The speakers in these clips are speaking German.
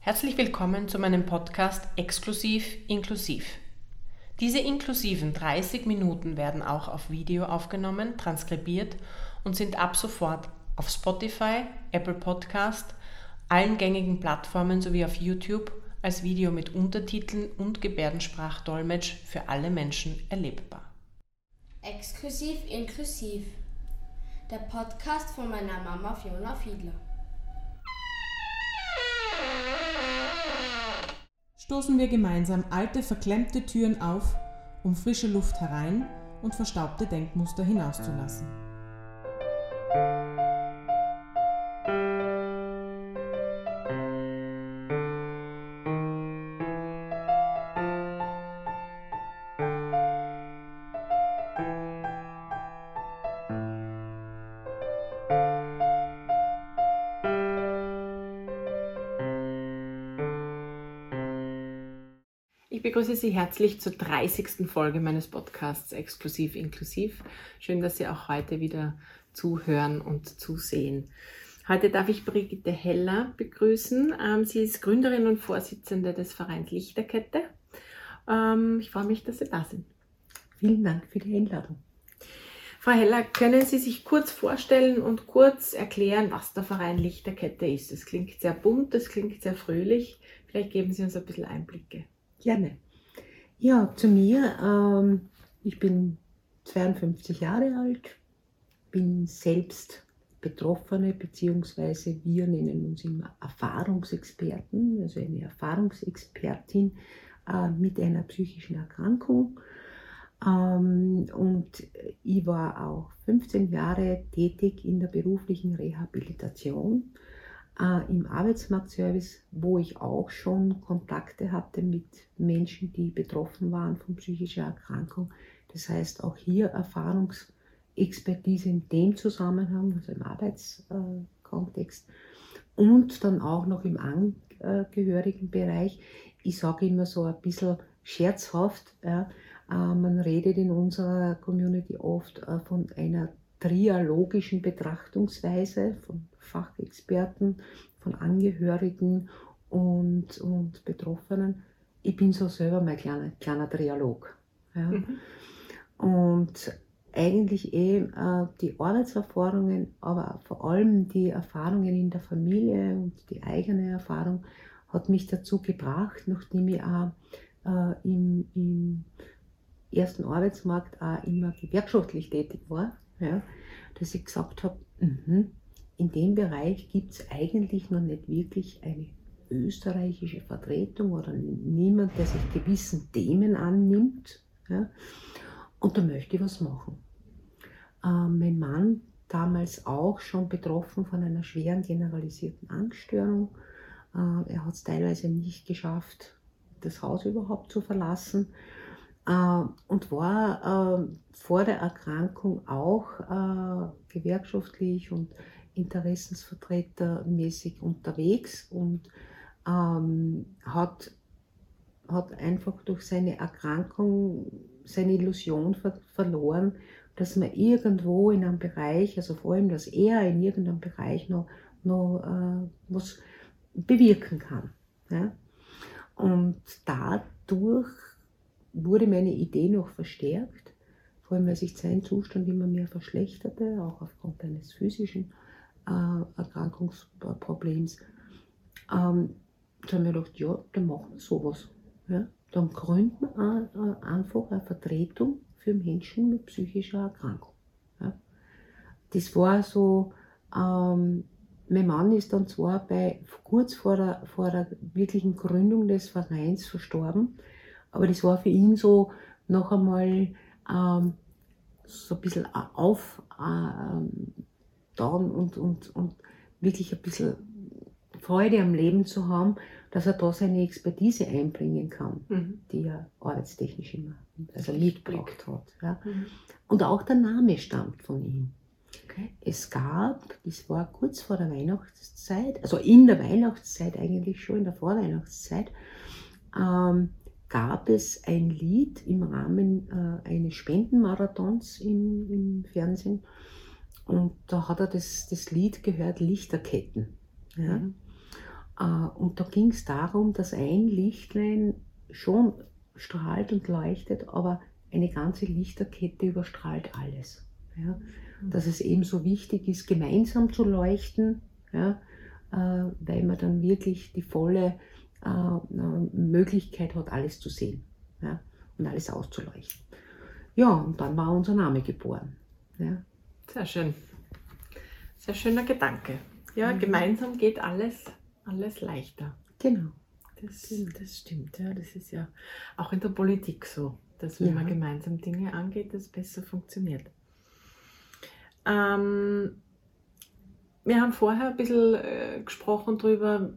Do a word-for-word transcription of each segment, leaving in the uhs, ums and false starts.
Herzlich willkommen zu meinem Podcast Exklusiv Inklusiv. Diese inklusiven dreißig Minuten werden auch auf Video aufgenommen, transkribiert und sind ab sofort auf Spotify, Apple Podcast, allen gängigen Plattformen sowie auf YouTube als Video mit Untertiteln und Gebärdensprachdolmetsch für alle Menschen erlebbar. Exklusiv Inklusiv, der Podcast von meiner Mama Fiona Fiedler. Stoßen wir gemeinsam alte, verklemmte Türen auf, um frische Luft herein und verstaubte Denkmuster hinauszulassen. Ich begrüße Sie herzlich zur dreißigsten Folge meines Podcasts Exklusiv Inklusiv. Schön, dass Sie auch heute wieder zuhören und zusehen. Heute darf ich Brigitte Heller begrüßen. Sie ist Gründerin und Vorsitzende des Vereins Lichterkette. Ich freue mich, dass Sie da sind. Vielen Dank für die Einladung. Frau Heller, können Sie sich kurz vorstellen und kurz erklären, was der Verein Lichterkette ist? Es klingt sehr bunt, es klingt sehr fröhlich. Vielleicht geben Sie uns ein bisschen Einblicke. Gerne. Ja, zu mir. Ähm, ich bin zweiundfünfzig Jahre alt, bin selbst Betroffene, beziehungsweise wir nennen uns immer Erfahrungsexperten, also eine Erfahrungsexpertin äh, mit einer psychischen Erkrankung. Ähm, und ich war auch fünfzehn Jahre tätig in der beruflichen Rehabilitation. Im Arbeitsmarktservice, wo ich auch schon Kontakte hatte mit Menschen, die betroffen waren von psychischer Erkrankung. Das heißt, auch hier Erfahrungsexpertise in dem Zusammenhang, also im Arbeitskontext und dann auch noch im Angehörigenbereich. Ich sage immer so ein bisschen scherzhaft, ja, man redet in unserer Community oft von einer triologischen Betrachtungsweise von Fachexperten, von Angehörigen und, und Betroffenen. Ich bin so selber mein kleiner, kleiner Triolog. Ja. Mhm. Und eigentlich eh äh, die Arbeitserfahrungen, aber vor allem die Erfahrungen in der Familie und die eigene Erfahrung hat mich dazu gebracht, nachdem ich auch äh, im, im ersten Arbeitsmarkt auch immer gewerkschaftlich tätig war, ja, dass ich gesagt habe, in dem Bereich gibt es eigentlich noch nicht wirklich eine österreichische Vertretung oder niemand, der sich gewissen Themen annimmt. Ja, und da möchte ich was machen. Äh, mein Mann, damals auch schon betroffen von einer schweren generalisierten Angststörung. Äh, er hat es teilweise nicht geschafft, das Haus überhaupt zu verlassen. Uh, und war uh, vor der Erkrankung auch uh, gewerkschaftlich und interessensvertretermäßig unterwegs und um, hat, hat einfach durch seine Erkrankung seine Illusion ver- verloren, dass man irgendwo in einem Bereich, also vor allem, dass er in irgendeinem Bereich noch, noch uh, was bewirken kann. Ja? Und dadurch wurde meine Idee noch verstärkt, vor allem weil sich sein Zustand immer mehr verschlechterte, auch aufgrund eines physischen äh, Erkrankungsproblems. Ähm, da haben wir gedacht, ja, dann machen wir sowas. Ja? Dann gründen wir äh, einfach eine Vertretung für Menschen mit psychischer Erkrankung. Ja? Das war so, ähm, mein Mann ist dann zwar bei, kurz vor der, vor der wirklichen Gründung des Vereins verstorben, aber das war für ihn so noch einmal ähm, so ein bisschen auf, äh, down und, und, und wirklich ein bisschen Freude am Leben zu haben, dass er da seine Expertise einbringen kann, mhm. die er arbeitstechnisch immer also mitgebracht hat. Ja. Mhm. Und auch der Name stammt von ihm. Okay. Es gab, das war kurz vor der Weihnachtszeit, also in der Weihnachtszeit eigentlich schon, in der Vorweihnachtszeit, ähm, gab es ein Lied im Rahmen äh, eines Spendenmarathons im, im Fernsehen und da hat er das, das Lied gehört, Lichterketten. Ja? Mhm. Und da ging es darum, dass ein Lichtlein schon strahlt und leuchtet, aber eine ganze Lichterkette überstrahlt alles. Ja? Dass es eben so wichtig ist, gemeinsam zu leuchten, ja? Weil man dann wirklich die volle Möglichkeit hat, alles zu sehen, ja? Und alles auszuleuchten. Ja, und dann war unser Name geboren. Ja? Sehr schön. Sehr schöner Gedanke. Ja, mhm. Gemeinsam geht alles, alles leichter. Genau. Das, das stimmt, ja. Das ist ja auch in der Politik so, dass wenn ja. man gemeinsam Dinge angeht, das besser funktioniert. Ähm, wir haben vorher ein bisschen äh, gesprochen darüber,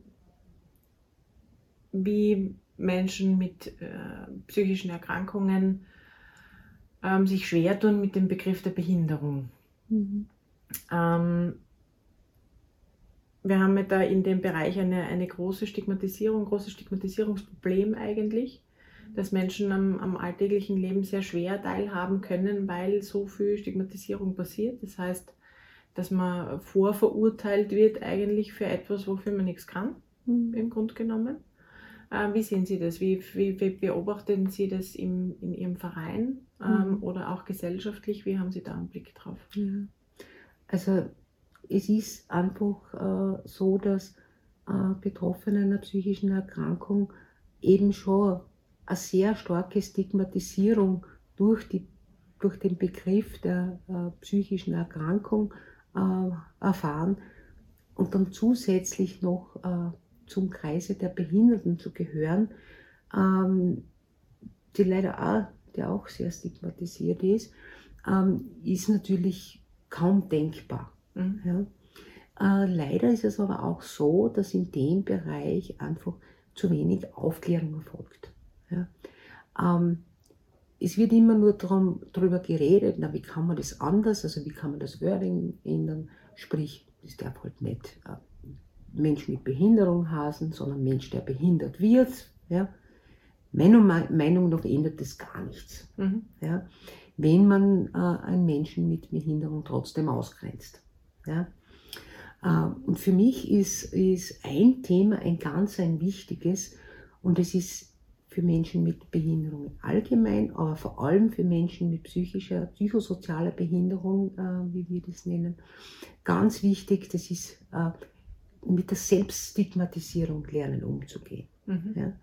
wie Menschen mit äh, psychischen Erkrankungen ähm, sich schwer tun mit dem Begriff der Behinderung. Mhm. Ähm, wir haben ja da in dem Bereich eine, eine große Stigmatisierung, großes Stigmatisierungsproblem eigentlich, dass Menschen am, am alltäglichen Leben sehr schwer teilhaben können, weil so viel Stigmatisierung passiert. Das heißt, dass man vorverurteilt wird eigentlich für etwas, wofür man nichts kann, mhm. im Grunde genommen. Äh, wie sehen Sie das? Wie, wie, wie beobachten Sie das im, in Ihrem Verein ähm, mhm. oder auch gesellschaftlich? Wie haben Sie da einen Blick drauf? Ja. Also es ist einfach äh, so, dass äh, Betroffene einer psychischen Erkrankung eben schon eine sehr starke Stigmatisierung durch, die, durch den Begriff der äh, psychischen Erkrankung äh, erfahren und dann zusätzlich noch äh, zum Kreise der Behinderten zu gehören, ähm, die leider auch, der auch sehr stigmatisiert ist, ähm, ist natürlich kaum denkbar. Mhm. Ja. Äh, leider ist es aber auch so, dass in dem Bereich einfach zu wenig Aufklärung erfolgt. Ja. Ähm, es wird immer nur drum, darüber geredet, na, wie kann man das anders, also wie kann man das Wording ändern, sprich, das darf halt nicht äh, Mensch mit Behinderung heißen, sondern Mensch, der behindert wird. Ja. Meiner Meinung nach ändert das gar nichts. Mhm. Ja. Wenn man äh, einen Menschen mit Behinderung trotzdem ausgrenzt. Ja? Äh, und für mich ist, ist ein Thema ein ganz ein wichtiges und es ist für Menschen mit Behinderung allgemein, aber vor allem für Menschen mit psychischer, psychosozialer Behinderung, äh, wie wir das nennen, ganz wichtig, das ist äh, mit der Selbststigmatisierung lernen umzugehen. Mhm. Ja?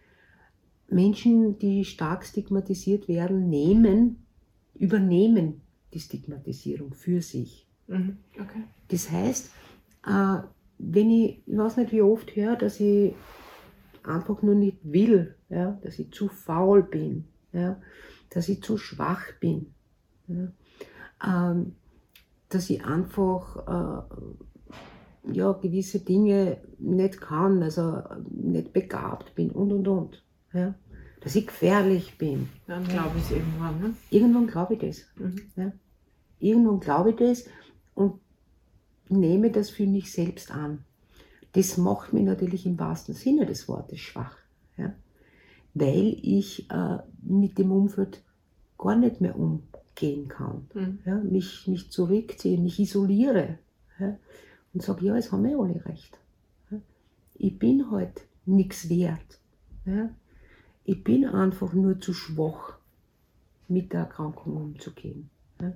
Menschen, die stark stigmatisiert werden, nehmen übernehmen die Stigmatisierung für sich. Mhm. Okay. Das heißt, äh, wenn ich, ich weiß nicht wie oft höre, dass ich einfach nur nicht will, ja, dass ich zu faul bin, ja, dass ich zu schwach bin, ja, ähm, dass ich einfach äh, ja, gewisse Dinge nicht kann, also nicht begabt bin und und und. Ja. Dass ich gefährlich bin. Dann glaube ich es irgendwann. Ne? Irgendwann glaube ich das. Mhm. Ja. Irgendwann glaube ich das und nehme das für mich selbst an. Das macht mich natürlich im wahrsten Sinne des Wortes schwach. Ja. Weil ich äh, mit dem Umfeld gar nicht mehr umgehen kann. Mhm. Ja. Mich, mich zurückziehe, mich isoliere. Ja. Und sage, ja, es haben wir alle recht. Ja. Ich bin halt nichts wert. Ja. Ich bin einfach nur zu schwach, mit der Erkrankung umzugehen.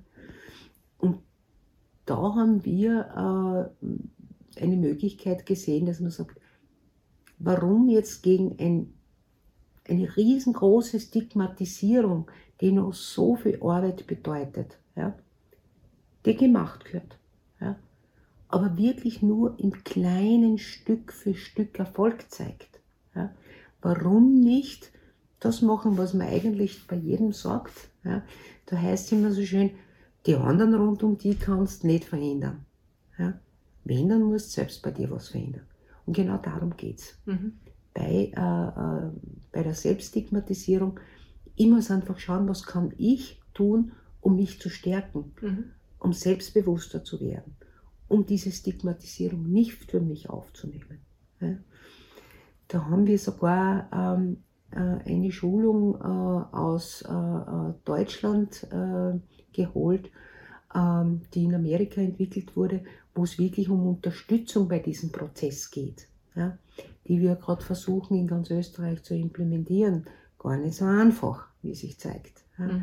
Und da haben wir äh, eine Möglichkeit gesehen, dass man sagt, warum jetzt gegen ein, eine riesengroße Stigmatisierung, die noch so viel Arbeit bedeutet, ja, die gemacht wird, ja, aber wirklich nur im kleinen Stück für Stück Erfolg zeigt. Ja. Warum nicht das machen, was man eigentlich bei jedem sagt? Ja. Da heißt es immer so schön, die anderen rund um die kannst du nicht verändern. Ja. Wenn, dann musst du selbst bei dir was verändern. Und genau darum geht es. Mhm. Bei, äh, äh, bei der Selbststigmatisierung, ich muss einfach schauen, was kann ich tun, um mich zu stärken, mhm. um selbstbewusster zu werden, um diese Stigmatisierung nicht für mich aufzunehmen. Ja. Da haben wir sogar ähm, eine Schulung äh, aus äh, Deutschland äh, geholt, ähm, die in Amerika entwickelt wurde, wo es wirklich um Unterstützung bei diesem Prozess geht. ja, die wir gerade versuchen in ganz Österreich zu implementieren. Gar nicht so einfach, wie sich zeigt. Ja. Mhm.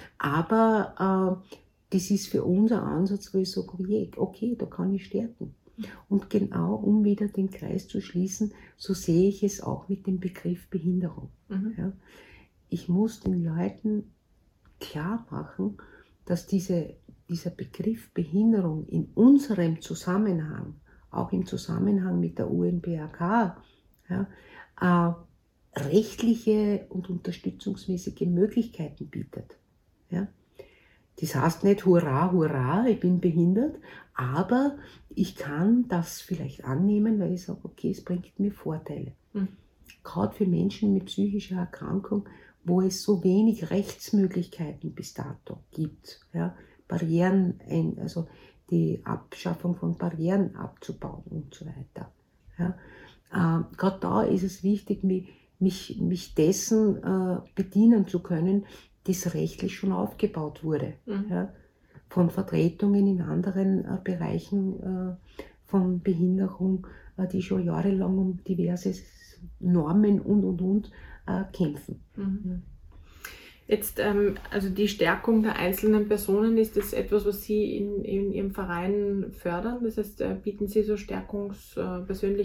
Aber äh, das ist für uns ein Ansatz, wo ich sage, okay, okay, da kann ich stärken. Und genau, um wieder den Kreis zu schließen, so sehe ich es auch mit dem Begriff Behinderung. Mhm. Ja. Ich muss den Leuten klar machen, dass diese, dieser Begriff Behinderung in unserem Zusammenhang, auch im Zusammenhang mit der U N B A K, ja, äh, rechtliche und unterstützungsmäßige Möglichkeiten bietet. Ja. Das heißt nicht, hurra, hurra, ich bin behindert, aber ich kann das vielleicht annehmen, weil ich sage, okay, es bringt mir Vorteile. Mhm. Gerade für Menschen mit psychischer Erkrankung, wo es so wenig Rechtsmöglichkeiten bis dato gibt, ja, Barrieren, ein, also die Abschaffung von Barrieren abzubauen und so weiter. Ja. Äh, Gerade da ist es wichtig, mich, mich, mich dessen äh, bedienen zu können, das rechtlich schon aufgebaut wurde. Mhm. Ja, von Vertretungen in anderen äh, Bereichen äh, von Behinderung, äh, die schon jahrelang um diverse Normen und und und äh, kämpfen. Mhm. Ja. Jetzt, ähm, also die Stärkung der einzelnen Personen, ist das etwas, was Sie in, in Ihrem Verein fördern? Das heißt, äh, bieten Sie so Stärkungs-, äh,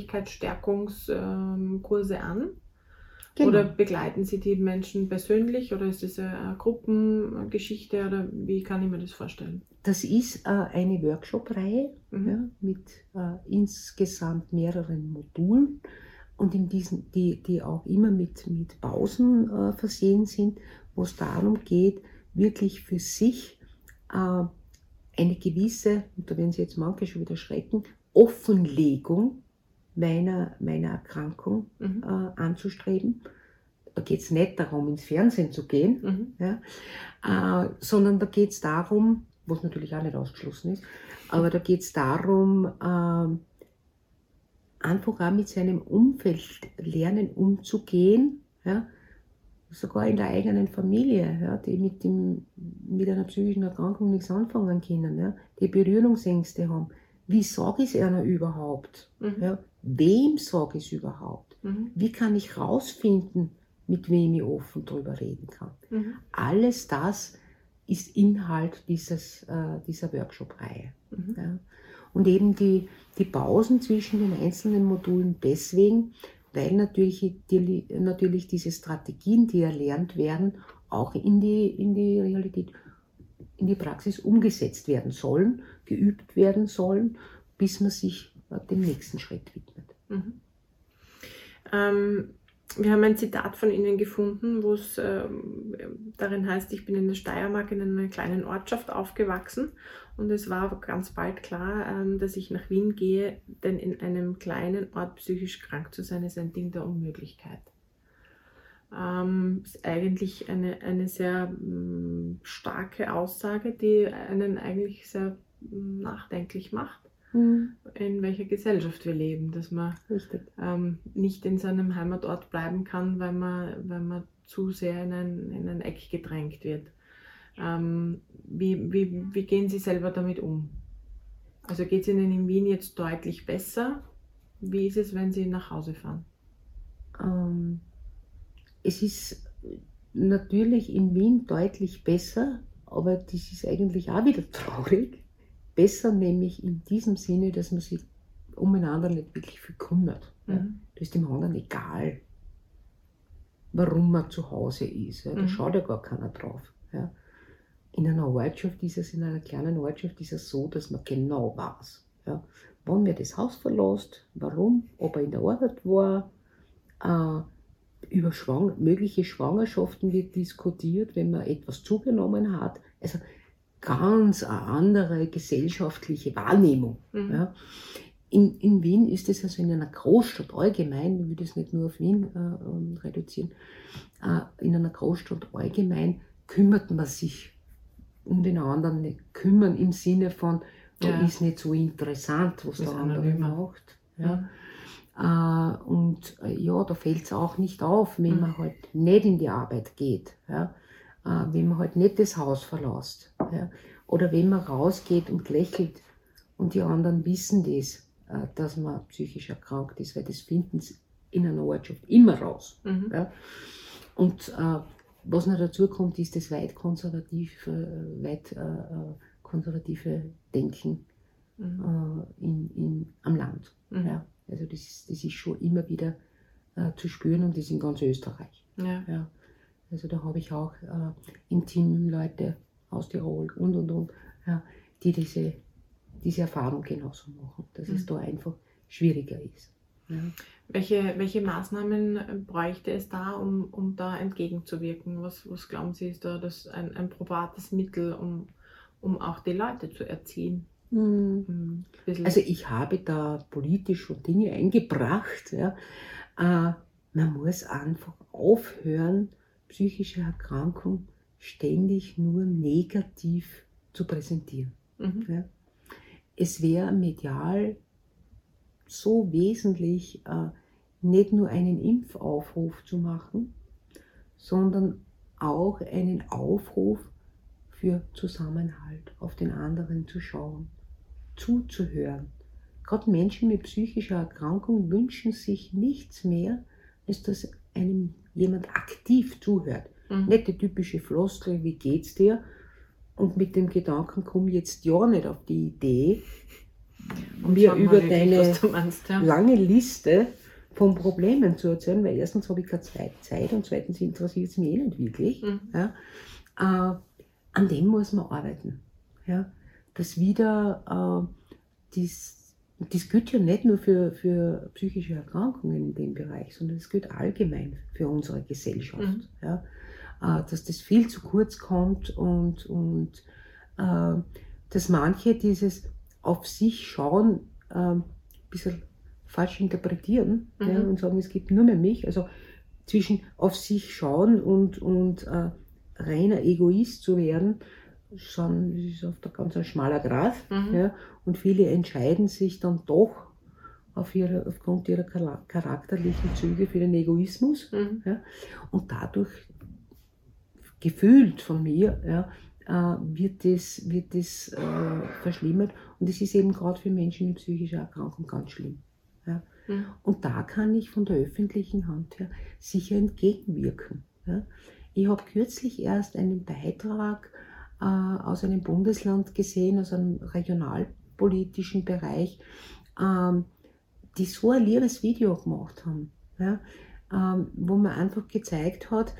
Persönlichkeitsstärkungskurse ähm, an? Genau. Oder begleiten Sie die Menschen persönlich oder ist das eine Gruppengeschichte oder wie kann ich mir das vorstellen? Das ist äh, eine Workshop-Reihe Mhm. ja, mit äh, insgesamt mehreren Modulen und in diesen, die, die auch immer mit, mit Pausen äh, versehen sind, wo es darum geht, wirklich für sich äh, eine gewisse, und da werden Sie jetzt manche schon wieder schrecken, Offenlegung meiner, meiner Erkrankung Mhm. äh, anzustreben. Da geht es nicht darum, ins Fernsehen zu gehen, Mhm. ja, äh, sondern da geht es darum, was natürlich auch nicht ausgeschlossen ist, aber da geht es darum, äh, einfach auch mit seinem Umfeld lernen, umzugehen, ja, sogar in der eigenen Familie, ja, die mit, dem, mit einer psychischen Erkrankung nichts anfangen können, ja, die Berührungsängste haben. Wie sage ich es einer überhaupt? Mhm. Ja, wem sage ich es überhaupt? Mhm. Wie kann ich rausfinden, mit wem ich offen drüber reden kann? Mhm. Alles das ist Inhalt dieses, äh, dieser Workshop-Reihe. Mhm. Ja. Und eben die, die Pausen zwischen den einzelnen Modulen deswegen, weil natürlich, die, natürlich diese Strategien, die erlernt werden, auch in die, in die Realität, in die Praxis umgesetzt werden sollen, geübt werden sollen, bis man sich dem nächsten Schritt widmet. Mhm. Ähm, wir haben ein Zitat von Ihnen gefunden, wo es ähm, darin heißt, ich bin in der Steiermark in einer kleinen Ortschaft aufgewachsen und es war ganz bald klar, ähm, dass ich nach Wien gehe, denn in einem kleinen Ort psychisch krank zu sein, ist ein Ding der Unmöglichkeit. Ähm, ist eigentlich eine, eine sehr mh, starke Aussage, die einen eigentlich sehr mh, nachdenklich macht, Mhm. in welcher Gesellschaft wir leben, dass man Richtig. ähm, nicht in seinem Heimatort bleiben kann, weil man, weil man zu sehr in ein, in ein Eck gedrängt wird. Ähm, wie, wie, wie gehen Sie selber damit um? Also geht es Ihnen in Wien jetzt deutlich besser? Wie ist es, wenn Sie nach Hause fahren? Ähm, es ist natürlich in Wien deutlich besser, aber das ist eigentlich auch wieder traurig. Besser nämlich in diesem Sinne, dass man sich umeinander nicht wirklich viel kümmert. Ja. Mhm. Da ist dem anderen egal, warum man zu Hause ist. Ja. Da Mhm. schaut ja gar keiner drauf. Ja. In einer Ortschaft ist es, in einer kleinen Ortschaft ist es so, dass man genau weiß, ja, wann wer das Haus verlässt, warum, ob er in der Arbeit war, äh, über Schwang mögliche Schwangerschaften wird diskutiert, wenn man etwas zugenommen hat. Also ganz eine andere gesellschaftliche Wahrnehmung. Mhm. Ja. In, in Wien ist es also in einer Großstadt allgemein, ich will das nicht nur auf Wien äh, reduzieren, äh, in einer Großstadt allgemein kümmert man sich um den anderen, nicht kümmern im Sinne von, da Ja. ist nicht so interessant, was Ist der andere anonymer. macht. Ja. Äh, und äh, ja, da fällt es auch nicht auf, wenn Mhm. man halt nicht in die Arbeit geht, ja? äh, wenn man halt nicht das Haus verlässt. Ja? Oder wenn man rausgeht und lächelt und die anderen wissen das. äh, dass man psychisch erkrankt ist, weil das finden sie in einer Ortschaft immer raus. Mhm. Ja? Und äh, was noch dazu kommt, ist das weit konservative, weit äh, konservative Denken Mhm. äh, in, in, am Land. Mhm. Ja? Also das ist, das ist schon immer wieder äh, zu spüren und das in ganz Österreich. Ja. Ja? Also da habe ich auch äh, im Team Leute aus Tirol und und und, ja, die diese, diese Erfahrung genauso machen, dass Mhm. es da einfach schwieriger ist. Ja. Welche, welche Maßnahmen bräuchte es da, um, um da entgegenzuwirken? Was, was glauben Sie, ist da das ein, ein probates Mittel, um, um auch die Leute zu erziehen? Mhm. Ein bisschen- Also ich habe da politisch schon Dinge eingebracht. Ja. Äh, man muss einfach aufhören, psychische Erkrankung ständig nur negativ zu präsentieren. Mhm. Ja. Es wäre medial so wesentlich, äh, nicht nur einen Impfaufruf zu machen, sondern auch einen Aufruf für Zusammenhalt, auf den anderen zu schauen, zuzuhören. Gerade Menschen mit psychischer Erkrankung wünschen sich nichts mehr, als dass einem jemand aktiv zuhört. Mhm. Nicht die typische Floskel, wie geht's dir? Und mit dem Gedanken, komm jetzt ja nicht auf die Idee, mir Sag mal über wirklich, deine was du meinst, ja. lange Liste von Problemen zu erzählen, weil erstens habe ich keine Zeit und zweitens interessiert es mich eh nicht wirklich. Mhm. Ja. Äh, an dem muss man arbeiten. Ja. Das wieder, äh, das, das gilt ja nicht nur für, für psychische Erkrankungen in dem Bereich, sondern das gilt allgemein für unsere Gesellschaft. Mhm. Ja. Äh, dass das viel zu kurz kommt und, und äh, dass manche dieses auf sich schauen äh, ein bisschen falsch interpretieren, Mhm. ja, und sagen, es gibt nur mehr mich. Also zwischen auf sich schauen und, und äh, reiner Egoist zu werden, schon, das ist oft ein ganz ein schmaler Grat. Mhm. Ja, und viele entscheiden sich dann doch auf ihre, aufgrund ihrer chara- charakterlichen Züge für den Egoismus. Mhm. Ja, und dadurch, gefühlt von mir, ja, äh, wird das, wird das äh, verschlimmert. Und das ist eben gerade für Menschen mit psychischer Erkrankung ganz schlimm. Ja. Mhm. Und da kann ich von der öffentlichen Hand her sicher entgegenwirken. Ja. Ich habe kürzlich erst einen Beitrag äh, aus einem Bundesland gesehen, aus einem regionalpolitischen Bereich, ähm, die so ein liebes Video gemacht haben, ja, ähm, wo man einfach gezeigt hat,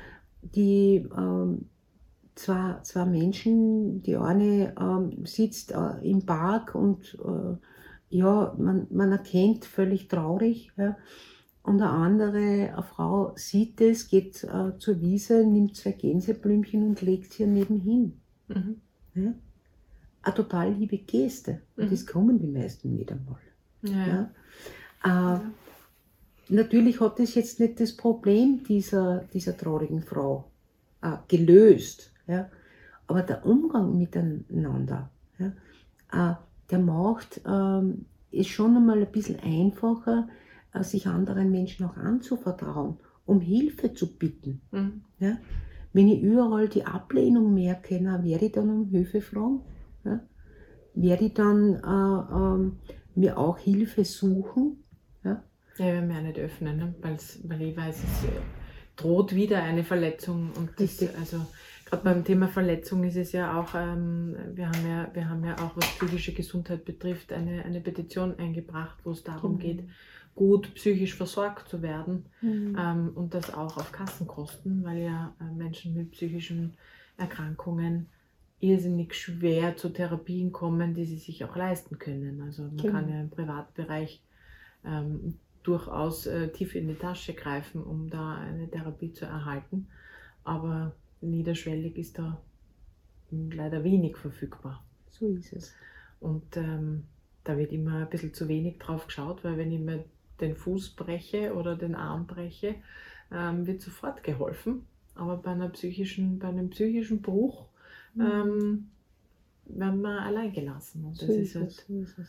die ähm, zwei, zwei Menschen, die eine ähm, sitzt äh, im Park und äh, ja, man, man erkennt völlig traurig, ja, und eine andere, eine Frau sieht es, geht äh, zur Wiese, nimmt zwei Gänseblümchen und legt sie nebenhin. Mhm. Ja. Eine total liebe Geste. Und Mhm. das kommen die meisten nicht einmal. Ja, ja. Ja. Äh, Natürlich hat es jetzt nicht das Problem dieser, dieser traurigen Frau äh, gelöst. Ja. Aber der Umgang miteinander, ja, äh, der macht ähm, es schon einmal ein bisschen einfacher, äh, sich anderen Menschen auch anzuvertrauen, um Hilfe zu bitten. Mhm. Ja. Wenn ich überall die Ablehnung merke, na, werde ich dann um Hilfe fragen? Ja. Werde ich dann äh, ähm, mir auch Hilfe suchen? Ja. Ja, wir werden ja nicht öffnen, ne? Weil's, weil ich weiß, es äh, droht wieder eine Verletzung. Und das, Richtig. also gerade beim Thema Verletzung ist es ja auch, ähm, wir, haben ja, wir haben ja auch, was psychische Gesundheit betrifft, eine, eine Petition eingebracht, wo es darum Genau. geht, gut psychisch versorgt zu werden. Mhm. Ähm, und das auch auf Kassenkosten, weil ja äh, Menschen mit psychischen Erkrankungen irrsinnig schwer zu Therapien kommen, die sie sich auch leisten können. Also man Genau. kann ja im Privatbereich ähm, durchaus äh, tief in die Tasche greifen, um da eine Therapie zu erhalten. Aber niederschwellig ist da leider wenig verfügbar. So ist es. Und ähm, da wird immer ein bisschen zu wenig drauf geschaut, weil wenn ich mir den Fuß breche oder den Arm breche, ähm, wird sofort geholfen. Aber bei, einer psychischen, bei einem psychischen Bruch ähm, werden wir allein gelassen. Und das So ist ist halt, es. So ist es.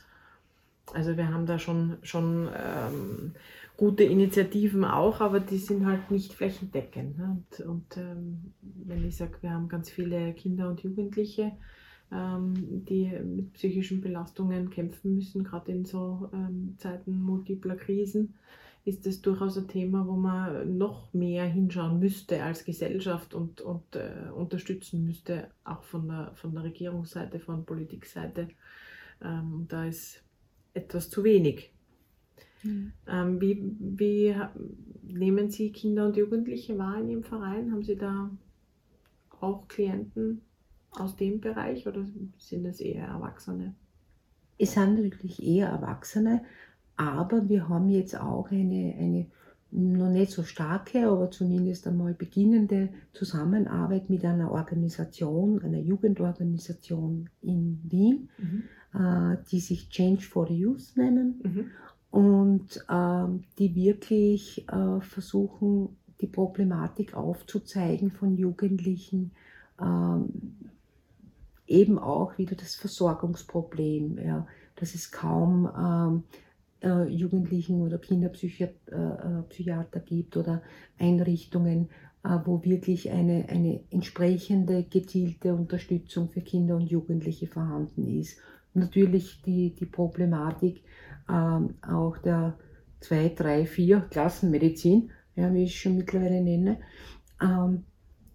also wir haben da schon, schon ähm, gute Initiativen auch, aber die sind halt nicht flächendeckend. Ne? Und, und ähm, wenn ich sage, wir haben ganz viele Kinder und Jugendliche ähm, die mit psychischen Belastungen kämpfen müssen, gerade in so ähm, Zeiten multipler Krisen, ist es durchaus ein Thema, wo man noch mehr hinschauen müsste als Gesellschaft und, und äh, unterstützen müsste, auch von der, von der Regierungsseite, von Politikseite. Ähm, da ist etwas zu wenig. Mhm. Ähm, wie, wie nehmen Sie Kinder und Jugendliche wahr in Ihrem Verein? Haben Sie da auch Klienten aus dem Bereich oder sind es eher Erwachsene? Es sind natürlich eher Erwachsene, aber wir haben jetzt auch eine, eine noch nicht so starke, aber zumindest einmal beginnende Zusammenarbeit mit einer Organisation, einer Jugendorganisation in Wien, mhm. äh, die sich Change for the Youth nennen mhm. und äh, die wirklich äh, versuchen, die Problematik aufzuzeigen von Jugendlichen, äh, eben auch wieder das Versorgungsproblem, ja, dass es kaum ähm, äh, Jugendlichen oder Kinderpsychiater äh, gibt oder Einrichtungen, äh, wo wirklich eine, eine entsprechende gezielte Unterstützung für Kinder und Jugendliche vorhanden ist. Natürlich die, die Problematik ähm, auch der zwei, drei, vier Klassenmedizin, ja, wie ich schon mittlerweile nenne, ähm,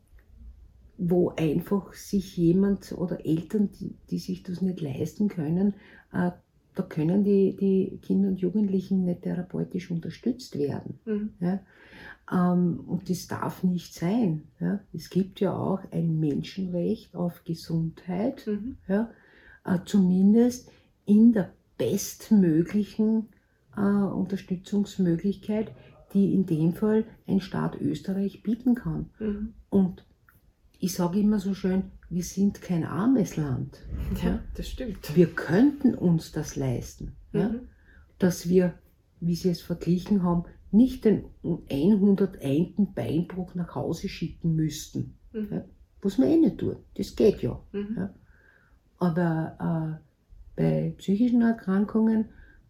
wo einfach sich jemand oder Eltern, die, die sich das nicht leisten können, äh, da können die, die Kinder und Jugendlichen nicht therapeutisch unterstützt werden. Mhm. Ja? Ähm, und das darf nicht sein. Ja? Es gibt ja auch ein Menschenrecht auf Gesundheit, mhm. ja? äh, zumindest in der bestmöglichen äh, Unterstützungsmöglichkeit, die in dem Fall ein Staat Österreich bieten kann. Mhm. Und ich sage immer so schön, wir sind kein armes Land. Ja, das stimmt. Wir könnten uns das leisten, mhm. ja, dass wir, wie Sie es verglichen haben, nicht den hunderteins. Beinbruch nach Hause schicken müssten. Mhm. Ja, was man eh nicht tut. Das geht ja. Mhm. ja. Aber äh, bei psychischen Erkrankungen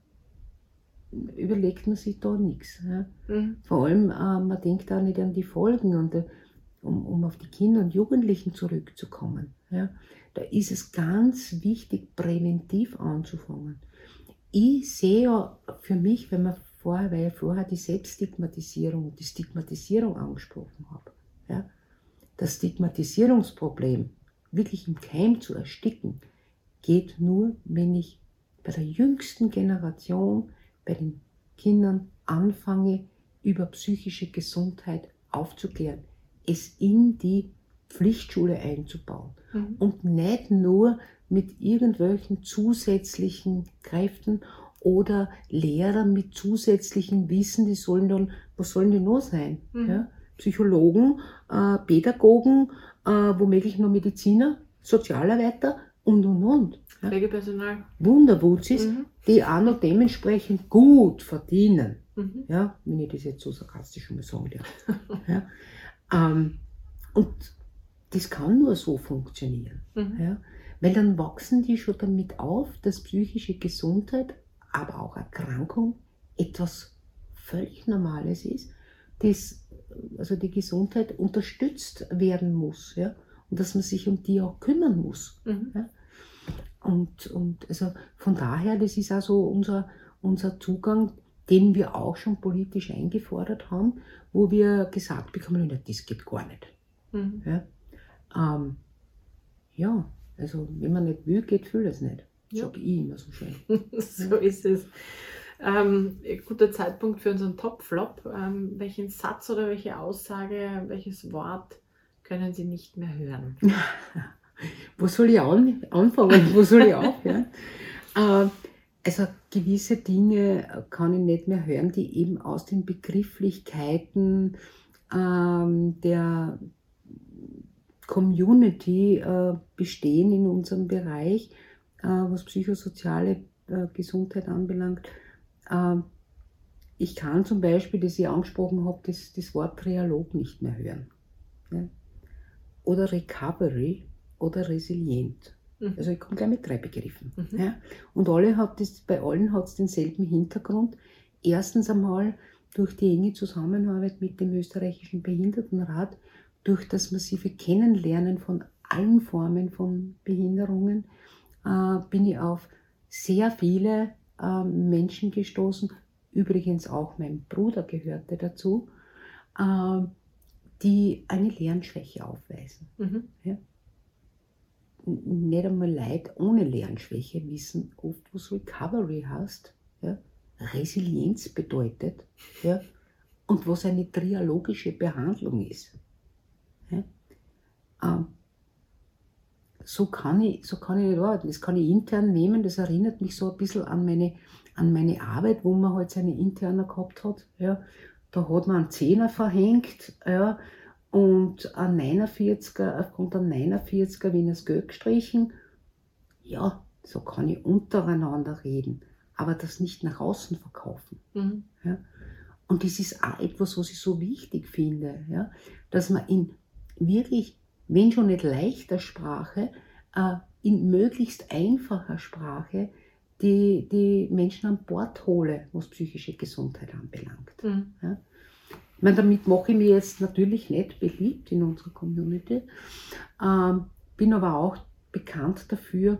überlegt man sich da nichts. Ja. Mhm. Vor allem, äh, man denkt auch nicht an die Folgen. Und äh, Um, um auf die Kinder und Jugendlichen zurückzukommen. Ja, da ist es ganz wichtig, präventiv anzufangen. Ich sehe ja für mich, wenn man vorher, weil ich vorher die Selbststigmatisierung und die Stigmatisierung angesprochen habe, ja, das Stigmatisierungsproblem wirklich im Keim zu ersticken, geht nur, wenn ich bei der jüngsten Generation, bei den Kindern anfange, über psychische Gesundheit aufzuklären, es in die Pflichtschule einzubauen mhm. und nicht nur mit irgendwelchen zusätzlichen Kräften oder Lehrern mit zusätzlichem Wissen, die sollen dann, was sollen die noch sein? Mhm. Ja? Psychologen, äh, Pädagogen, äh, womöglich noch Mediziner, Sozialarbeiter und und und. Ja? Pflegepersonal. Wunderwutzis, mhm. die auch noch dementsprechend gut verdienen. Mhm. Ja? Wenn ich das jetzt so sarkastisch mal sagen darf. ja? Ähm, und das kann nur so funktionieren, mhm. ja? Weil dann wachsen die schon damit auf, dass psychische Gesundheit, aber auch Erkrankung etwas völlig Normales ist, das, also die Gesundheit unterstützt werden muss, ja? Und dass man sich um die auch kümmern muss. Mhm. Ja? Und, und also von daher, das ist also unser, unser Zugang, den wir auch schon politisch eingefordert haben, wo wir gesagt bekommen, das geht gar nicht. Mhm. Ja? Ähm, ja, also wenn man nicht will, geht vieles nicht. Ja. Sag ich immer so schön. So ist es. Ähm, guter Zeitpunkt für unseren Top-Flop. Ähm, welchen Satz oder welche Aussage, welches Wort können Sie nicht mehr hören? Wo soll ich an, anfangen? Wo soll ich aufhören? äh, Also gewisse Dinge kann ich nicht mehr hören, die eben aus den Begrifflichkeiten ähm, der Community äh, bestehen in unserem Bereich, äh, was psychosoziale äh, Gesundheit anbelangt. Äh, ich kann zum Beispiel, das ich angesprochen habe, das, das Wort Trialog nicht mehr hören. Ja? Oder Recovery oder Resilient. Also ich komme gleich mit drei Begriffen. Mhm. Ja. Und alle hat das, bei allen hat es denselben Hintergrund. Erstens einmal durch die enge Zusammenarbeit mit dem österreichischen Behindertenrat, durch das massive Kennenlernen von allen Formen von Behinderungen, äh, bin ich auf sehr viele äh, Menschen gestoßen, übrigens auch mein Bruder gehörte dazu, äh, die eine Lernschwäche aufweisen. Mhm. Ja? Nicht einmal Leute ohne Lernschwäche wissen oft, was Recovery heißt, ja? Resilienz bedeutet, ja? Und was eine trialogische Behandlung ist. Ja? Ähm, so, kann ich, so kann ich nicht arbeiten. Das kann ich intern nehmen, das erinnert mich so ein bisschen an meine, an meine Arbeit, wo man halt seine Interner gehabt hat. Ja? Da hat man einen Zehner verhängt, ja? Und ein neunundvierziger, aufgrund der neunundvierziger wird das Geld gestrichen. Ja, so kann ich untereinander reden, aber das nicht nach außen verkaufen. Mhm. Ja? Und das ist auch etwas, was ich so wichtig finde, ja? Dass man in wirklich, wenn schon nicht leichter Sprache, äh, in möglichst einfacher Sprache die, die Menschen an Bord hole, was psychische Gesundheit anbelangt. Mhm. Ja? Ich meine, damit mache ich mich jetzt natürlich nicht beliebt in unserer Community, ähm, bin aber auch bekannt dafür,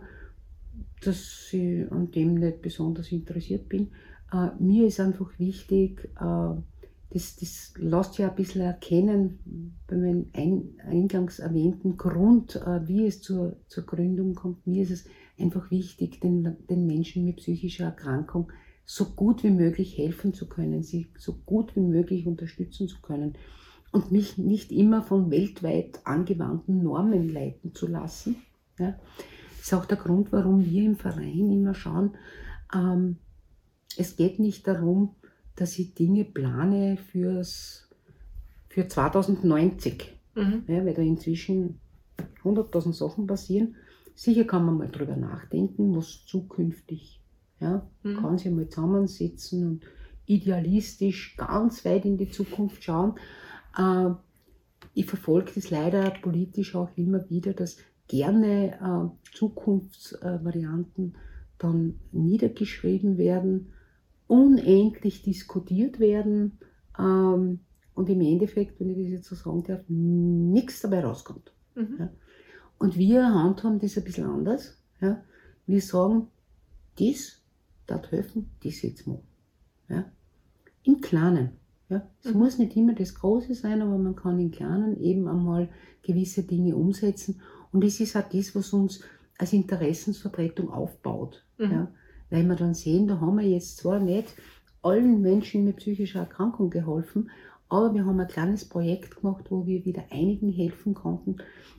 dass ich an dem nicht besonders interessiert bin. Äh, mir ist einfach wichtig, äh, das, das lässt ja ein bisschen erkennen, bei meinem ein, eingangs erwähnten Grund, äh, wie es zur, zur Gründung kommt. Mir ist es einfach wichtig, den, den Menschen mit psychischer Erkrankung so gut wie möglich helfen zu können, sie so gut wie möglich unterstützen zu können und mich nicht immer von weltweit angewandten Normen leiten zu lassen. Ja. Das ist auch der Grund, warum wir im Verein immer schauen, ähm, es geht nicht darum, dass ich Dinge plane fürs, für zweitausendneunzig, Mhm. ja, weil da inzwischen hunderttausend Sachen passieren. Sicher kann man mal drüber nachdenken, was zukünftig. Ja, Mhm. kann sich mal zusammensetzen und idealistisch ganz weit in die Zukunft schauen. Äh, ich verfolge das leider politisch auch immer wieder, dass gerne äh, Zukunftsvarianten dann niedergeschrieben werden, unendlich diskutiert werden ähm, und im Endeffekt, wenn ich das jetzt so sagen darf, nichts dabei rauskommt. Mhm. Ja. Und wir handhaben das ein bisschen anders. Ja. Wir sagen, das darf helfen, das jetzt mal. Ja. Im Kleinen. Ja. Es Mhm. muss nicht immer das Große sein, aber man kann im Kleinen eben einmal gewisse Dinge umsetzen. Und das ist auch das, was uns als Interessensvertretung aufbaut. Mhm. Ja. Weil wir dann sehen, da haben wir jetzt zwar nicht allen Menschen mit psychischer Erkrankung geholfen, aber wir haben ein kleines Projekt gemacht, wo wir wieder einigen helfen konnten.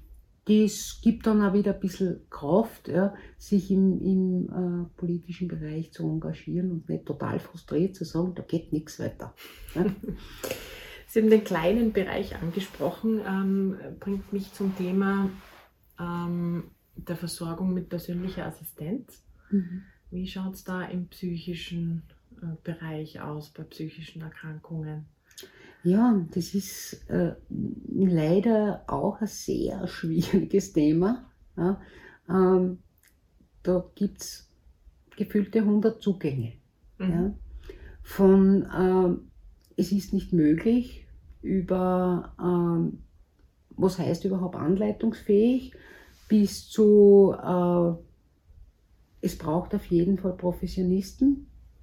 Das gibt dann auch wieder ein bisschen Kraft, ja, sich im, im äh, politischen Bereich zu engagieren und nicht total frustriert zu sagen, da geht nichts weiter. Ja. Sie haben den kleinen Bereich angesprochen, ähm, bringt mich zum Thema ähm, der Versorgung mit persönlicher Assistenz. Mhm. Wie schaut es da im psychischen äh, Bereich aus, bei psychischen Erkrankungen? Ja, das ist äh, leider auch ein sehr schwieriges Thema. Ja. Ähm, da gibt es gefühlte hundert Zugänge. Mhm. Ja. Von ähm, es ist nicht möglich, über ähm, was heißt überhaupt anleitungsfähig, bis zu äh, es braucht auf jeden Fall Professionisten.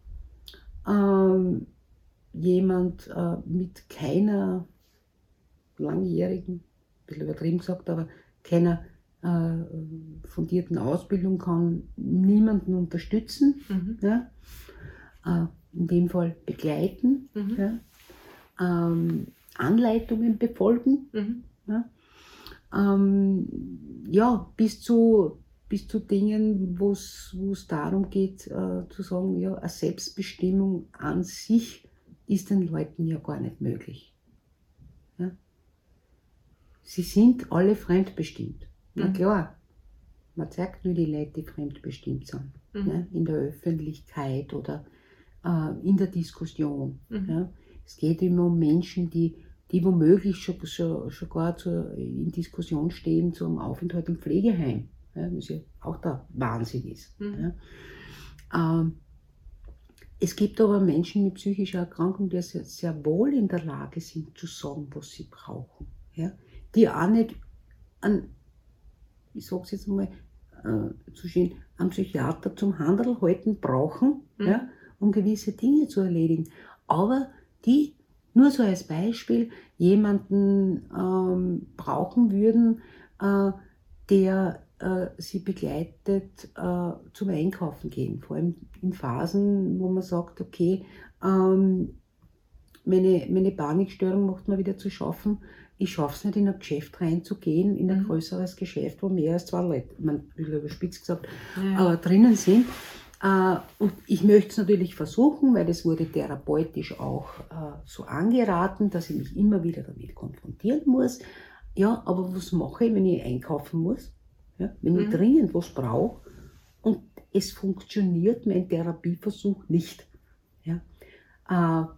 Ähm, jemand äh, mit keiner langjährigen, ein bisschen übertrieben gesagt, aber keiner äh, fundierten Ausbildung kann niemanden unterstützen, Mhm. ja? äh, in dem Fall begleiten, Mhm. ja? ähm, Anleitungen befolgen, Mhm. ja? Ähm, ja, bis zu bis zu Dingen, wo es darum geht, äh, zu sagen, ja, eine Selbstbestimmung an sich ist den Leuten ja gar nicht möglich. Ja? Sie sind alle fremdbestimmt. Na Mhm. klar, man zeigt nur die Leute, die fremdbestimmt sind. Mhm. Ne? In der Öffentlichkeit oder äh, in der Diskussion. Mhm. Ja? Es geht immer um Menschen, die, die womöglich schon, schon, schon gar zur, in Diskussion stehen zum Aufenthalt im Pflegeheim. Ja, was ja auch der Wahnsinn ist. Mhm. Ja. Ähm, es gibt aber Menschen mit psychischer Erkrankung, die sehr, sehr wohl in der Lage sind zu sagen, was sie brauchen. Ja. Die auch nicht an ich sage es jetzt mal äh, zu schön, einen Psychiater zum Handel halten brauchen, Mhm. ja, um gewisse Dinge zu erledigen. Aber die, nur so als Beispiel, jemanden ähm, brauchen würden, äh, der äh, sie begleitet äh, zum Einkaufen gehen. Vor allem in Phasen, wo man sagt, okay, ähm, meine, meine Panikstörung macht mir wieder zu schaffen. Ich schaffe es nicht, in ein Geschäft reinzugehen, in ein Mhm. größeres Geschäft, wo mehr als zwei Leute, man will überspitzt gesagt, Ja. äh, drinnen sind. Äh, und ich möchte es natürlich versuchen, weil es wurde therapeutisch auch äh, so angeraten, dass ich mich immer wieder damit konfrontieren muss. Ja, aber was mache ich, wenn ich einkaufen muss? Ja, wenn ich Mhm. dringend was brauche und es funktioniert mein Therapieversuch nicht. Ja? Äh,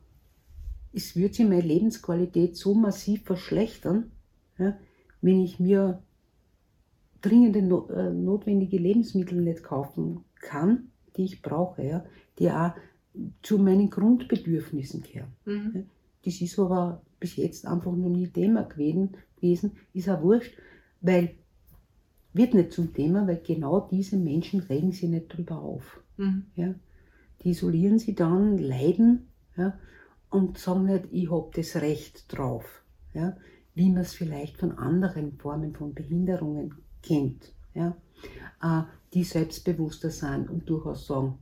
es wird sich meine Lebensqualität so massiv verschlechtern, ja, wenn ich mir dringende, no, äh, notwendige Lebensmittel nicht kaufen kann, die ich brauche, ja, die auch zu meinen Grundbedürfnissen gehören. Mhm. Das ist aber bis jetzt einfach noch nie Thema gewesen, gewesen, ist auch wurscht, weil wird nicht zum Thema, weil genau diese Menschen regen sich nicht drüber auf. Mhm. Ja. Die isolieren sich dann, leiden, ja, und sagen nicht, ich habe das Recht drauf, ja, wie man es vielleicht von anderen Formen von Behinderungen kennt, ja, äh, die selbstbewusster sind und durchaus sagen,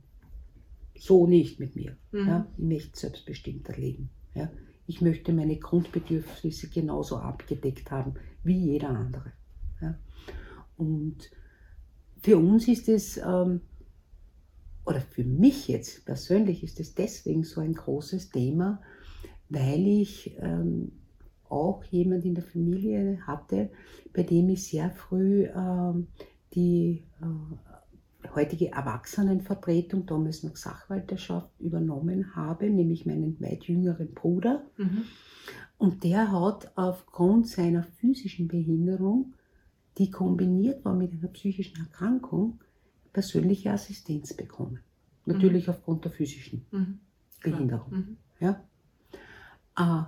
so nicht mit mir. Mhm. Ja, ich möchte selbstbestimmter leben. Ja. Ich möchte meine Grundbedürfnisse genauso abgedeckt haben wie jeder andere. Ja. Und für uns ist es, ähm, oder für mich jetzt persönlich ist es deswegen so ein großes Thema, weil ich ähm, auch jemand in der Familie hatte, bei dem ich sehr früh ähm, die äh, heutige Erwachsenenvertretung, damals noch Sachwalterschaft, übernommen habe, nämlich meinen weit jüngeren Bruder. Mhm. Und der hat aufgrund seiner physischen Behinderung, die kombiniert war mit einer psychischen Erkrankung, persönliche Assistenz bekommen. Natürlich aufgrund der physischen Mhm. Behinderung. Mhm. Ja. Äh,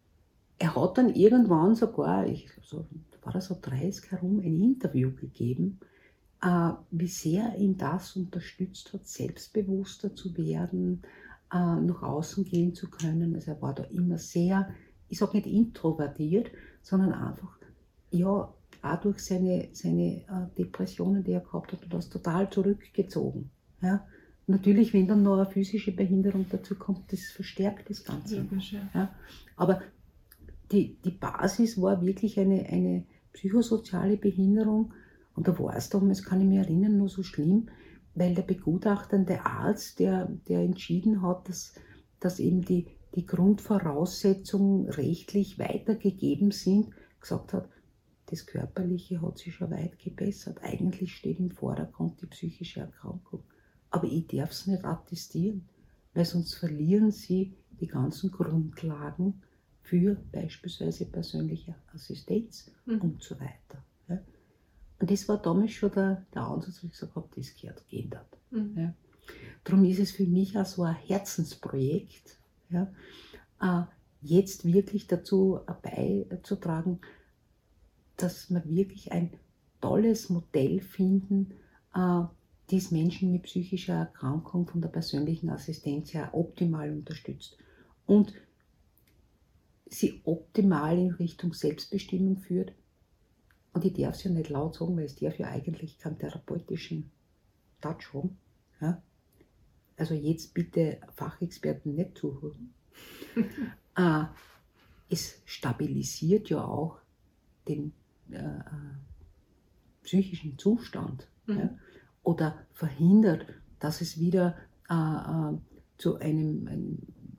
er hat dann irgendwann sogar, ich so, war er so dreißig herum, ein Interview gegeben, äh, wie sehr ihn das unterstützt hat, selbstbewusster zu werden, äh, nach außen gehen zu können. Also er war da immer sehr, ich sage nicht introvertiert, sondern einfach, ja, auch durch seine, seine äh, Depressionen, die er gehabt hat, das total zurückgezogen. Ja. Natürlich, wenn dann noch eine physische Behinderung dazu kommt, das verstärkt das Ganze. Logisch, ja. Ja. Aber die, die Basis war wirklich eine, eine psychosoziale Behinderung. Und da war es damals, kann ich mich erinnern, nur so schlimm, weil der begutachtende Arzt, der, der entschieden hat, dass, dass eben die, die Grundvoraussetzungen rechtlich weitergegeben sind, gesagt hat, das Körperliche hat sich schon weit gebessert. Eigentlich steht im Vordergrund die psychische Erkrankung. Aber ich darf es nicht attestieren, weil sonst verlieren sie die ganzen Grundlagen für beispielsweise persönliche Assistenz Mhm. und so weiter. Ja. Und das war damals schon der, der Ansatz, wo ich gesagt habe, das gehört geändert. Mhm. Ja. Darum ist es für mich auch so ein Herzensprojekt, ja, äh, jetzt wirklich dazu beizutragen, dass wir wirklich ein tolles Modell finden, äh, das Menschen mit psychischer Erkrankung von der persönlichen Assistenz her optimal unterstützt und sie optimal in Richtung Selbstbestimmung führt. Und ich darf es ja nicht laut sagen, weil es darf ja eigentlich keinen therapeutischen Touch haben. Ja? Also jetzt bitte Fachexperten nicht zuhören. äh, es stabilisiert ja auch den äh, psychischen Zustand. Mhm. Ja? Oder verhindert, dass es wieder äh, äh, zu einem, einem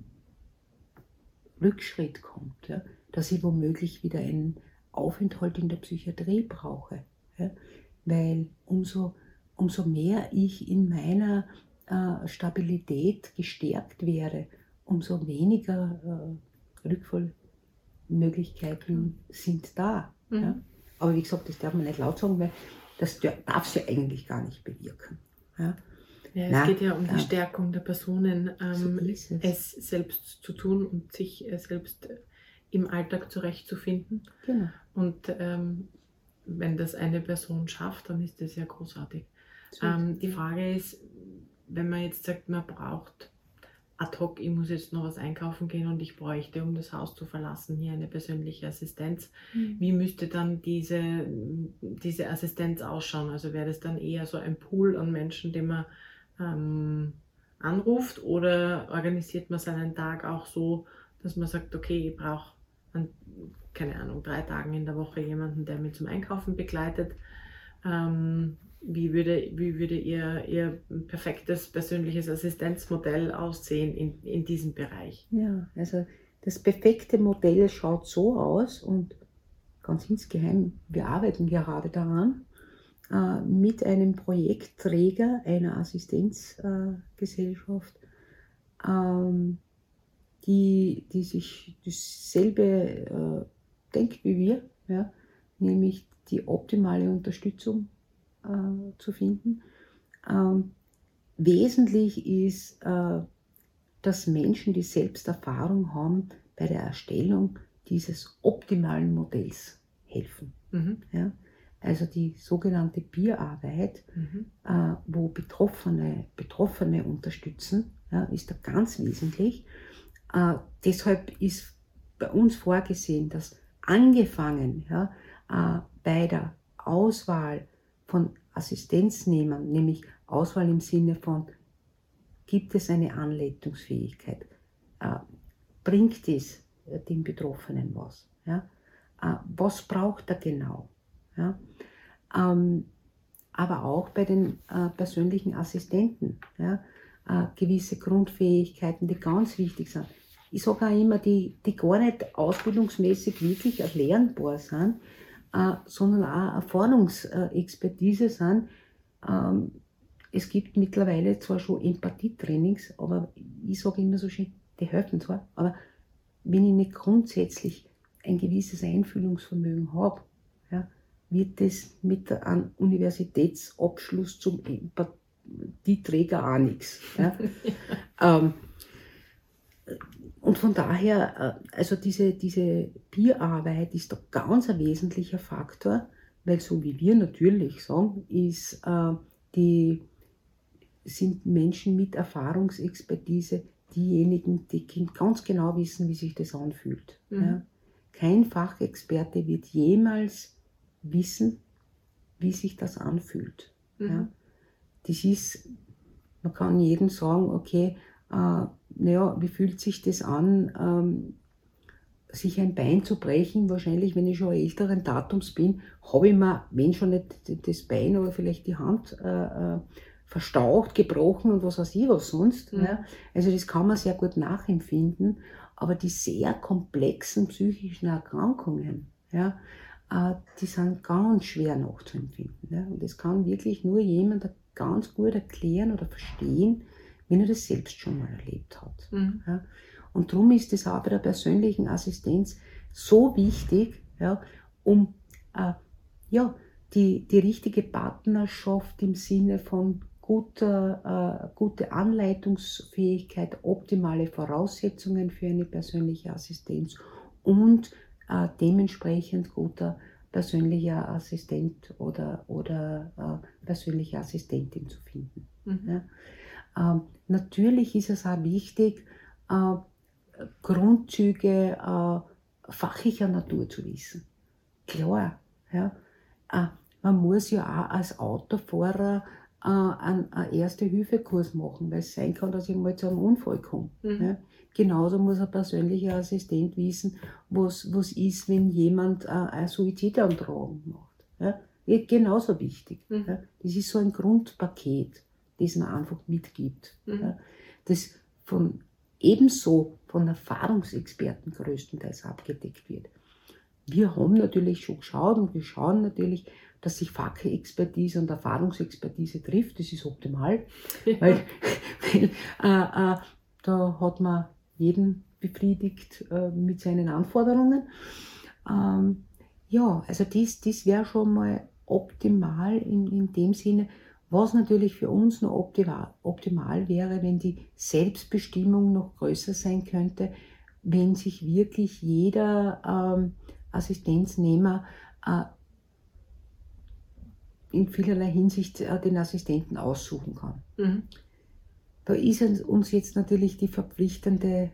Rückschritt kommt, ja? Dass ich womöglich wieder einen Aufenthalt in der Psychiatrie brauche. Ja? Weil umso, umso mehr ich in meiner äh, Stabilität gestärkt wäre, umso weniger äh, Rückfallmöglichkeiten sind da. Mhm. Ja? Aber wie gesagt, das darf man nicht laut sagen, weil das darf es ja eigentlich gar nicht bewirken. Ja? Ja, es Na, geht ja um ja. die Stärkung der Personen, ähm, So ist es. es selbst zu tun und sich äh, selbst äh, im Alltag zurechtzufinden. Genau. Und ähm, wenn das eine Person schafft, dann ist das ja großartig. Ähm, die Frage ist, wenn man jetzt sagt, man braucht ad hoc, ich muss jetzt noch was einkaufen gehen und ich bräuchte, um das Haus zu verlassen, hier eine persönliche Assistenz. Mhm. Wie müsste dann diese, diese Assistenz ausschauen? Also wäre das dann eher so ein Pool an Menschen, den man ähm, anruft, oder organisiert man seinen Tag auch so, dass man sagt, okay, ich brauche an, keine Ahnung, drei Tagen in der Woche jemanden, der mich zum Einkaufen begleitet. Ähm, wie würde, wie würde ihr, ihr perfektes persönliches Assistenzmodell aussehen in, in diesem Bereich? Ja, also das perfekte Modell schaut so aus, und ganz insgeheim, wir arbeiten gerade daran, äh, mit einem Projektträger einer Assistenzgesellschaft, äh, ähm, die, die sich dasselbe äh, denkt wie wir, ja, nämlich die optimale Unterstützung äh, zu finden. Ähm, wesentlich ist, äh, dass Menschen, die selbst Erfahrung haben, bei der Erstellung dieses optimalen Modells helfen. Mhm. Ja? Also die sogenannte Peer-Arbeit, mhm. äh, wo Betroffene, Betroffene unterstützen, ja, ist da ganz wesentlich. Äh, deshalb ist bei uns vorgesehen, dass angefangen, ja, äh, bei der Auswahl von Assistenznehmern, nämlich Auswahl im Sinne von, gibt es eine Anleitungsfähigkeit, äh, bringt es dem Betroffenen was, ja? äh, was braucht er genau, ja? ähm, aber auch bei den äh, persönlichen Assistenten, ja? äh, gewisse Grundfähigkeiten, die ganz wichtig sind. Ich sage auch immer, die, die gar nicht ausbildungsmäßig wirklich erlernbar sind, äh, sondern auch Erfahrungsexpertise sind. Ähm, es gibt mittlerweile zwar schon Empathietrainings, aber ich sage immer so schön, die helfen zwar, aber wenn ich nicht grundsätzlich ein gewisses Einfühlungsvermögen habe, ja, wird das mit einem Universitätsabschluss zum Empathieträger auch nichts. Ja. ähm, Und von daher, also diese, diese Peer-Arbeit ist doch ganz ein wesentlicher Faktor, weil so wie wir natürlich sagen, ist, äh, die, sind Menschen mit Erfahrungsexpertise diejenigen, die ganz genau wissen, wie sich das anfühlt. Mhm. Ja. Kein Fachexperte wird jemals wissen, wie sich das anfühlt. Mhm. Ja. Das ist, man kann jedem sagen, okay, äh, naja, wie fühlt sich das an, ähm, sich ein Bein zu brechen? Wahrscheinlich, wenn ich schon älteren Datums bin, habe ich mir, wenn schon nicht das Bein, aber vielleicht die Hand äh, verstaucht, gebrochen und was weiß ich was sonst. Mhm. Ja? Also das kann man sehr gut nachempfinden, aber die sehr komplexen psychischen Erkrankungen, ja, äh, die sind ganz schwer nachzuempfinden. Ja? Und das kann wirklich nur jemand ganz gut erklären oder verstehen, wenn er das selbst schon mal erlebt hat. Mhm. Ja. Und darum ist es auch bei der persönlichen Assistenz so wichtig, ja, um äh, ja, die, die richtige Partnerschaft im Sinne von guter, äh, gute Anleitungsfähigkeit, optimale Voraussetzungen für eine persönliche Assistenz und äh, dementsprechend guter persönlicher Assistent oder, oder äh, persönliche Assistentin zu finden. Mhm. Ja. Ähm, natürlich ist es auch wichtig, äh, Grundzüge äh, fachlicher Natur zu wissen. Klar, ja, äh, man muss ja auch als Autofahrer äh, einen, einen Erste-Hilfe-Kurs machen, weil es sein kann, dass ich mal zu einem Unfall komme. Mhm. Ja. Genauso muss ein persönlicher Assistent wissen, was, was ist, wenn jemand äh, eine Suizidantragung macht. Ja. Genauso wichtig. Mhm. Ja. Das ist so ein Grundpaket, das man einfach mitgibt. Mhm. Ja, das von, ebenso von Erfahrungsexperten größtenteils abgedeckt wird. Wir haben natürlich schon geschaut und wir schauen natürlich, dass sich Fachexpertise und Erfahrungsexpertise trifft. Das ist optimal, ja. weil, weil äh, äh, da hat man jeden befriedigt äh, mit seinen Anforderungen. Ähm, ja, also das, das wäre schon mal optimal in, in dem Sinne. Was natürlich für uns noch optimal, optimal wäre, wenn die Selbstbestimmung noch größer sein könnte, wenn sich wirklich jeder ähm, Assistenznehmer äh, in vielerlei Hinsicht äh, den Assistenten aussuchen kann. Mhm. Da ist uns jetzt natürlich die verpflichtende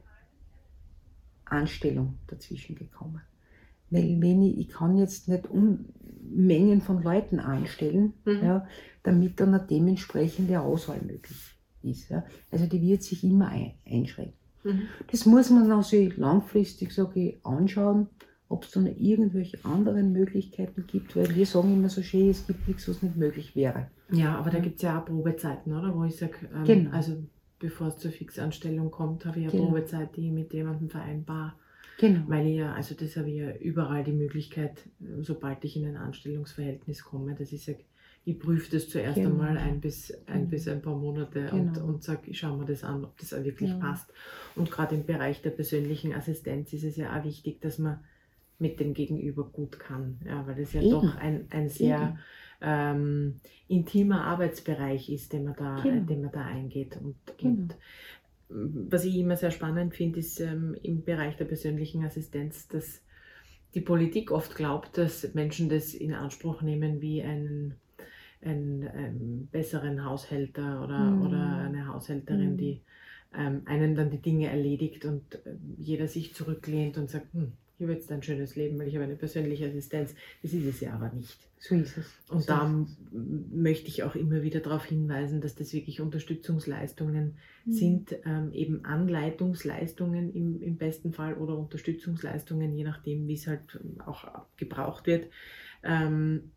Anstellung dazwischen gekommen. Weil wenn ich, ich kann jetzt nicht Unmengen von Leuten anstellen, Mhm. ja, damit dann eine dementsprechende Auswahl möglich ist. Ja. Also die wird sich immer ein, einschränken. Mhm. Das muss man also langfristig, sage ich, anschauen, ob es da noch irgendwelche anderen Möglichkeiten gibt, weil wir sagen immer so schön, es gibt nichts, was nicht möglich wäre. Ja, aber da gibt es ja auch Probezeiten, oder? Wo ich sage, ähm, Genau. also bevor es zur Fixanstellung kommt, habe ich eine Genau. Probezeit, die ich mit jemandem vereinbar. Genau. Weil ich ja, also das habe ich ja überall die Möglichkeit, sobald ich in ein Anstellungsverhältnis komme, dass ich sage, ich prüfe das zuerst Genau. einmal ein bis, ein Genau. bis ein paar Monate und, Genau. und sage, ich schaue mir das an, ob das auch wirklich Ja. passt. Und gerade im Bereich der persönlichen Assistenz ist es ja auch wichtig, dass man mit dem Gegenüber gut kann, ja, weil das ja Eben. doch ein, ein sehr ähm, intimer Arbeitsbereich ist, den man da, Genau. äh, den man da eingeht. Und, Genau. und was ich immer sehr spannend finde, ist ähm, im Bereich der persönlichen Assistenz, dass die Politik oft glaubt, dass Menschen das in Anspruch nehmen wie einen, einen, einen besseren Haushälter oder, Mhm. oder eine Haushälterin, Mhm. die ähm, einen dann die Dinge erledigt und äh, jeder sich zurücklehnt und sagt, hm, ich habe jetzt ein schönes Leben, weil ich habe eine persönliche Assistenz. Das ist es ja aber nicht. So ist es. Und so da ist m- möchte ich auch immer wieder darauf hinweisen, dass das wirklich Unterstützungsleistungen Mhm. sind, ähm, eben Anleitungsleistungen im, im besten Fall oder Unterstützungsleistungen, je nachdem, wie es halt auch gebraucht wird, ähm,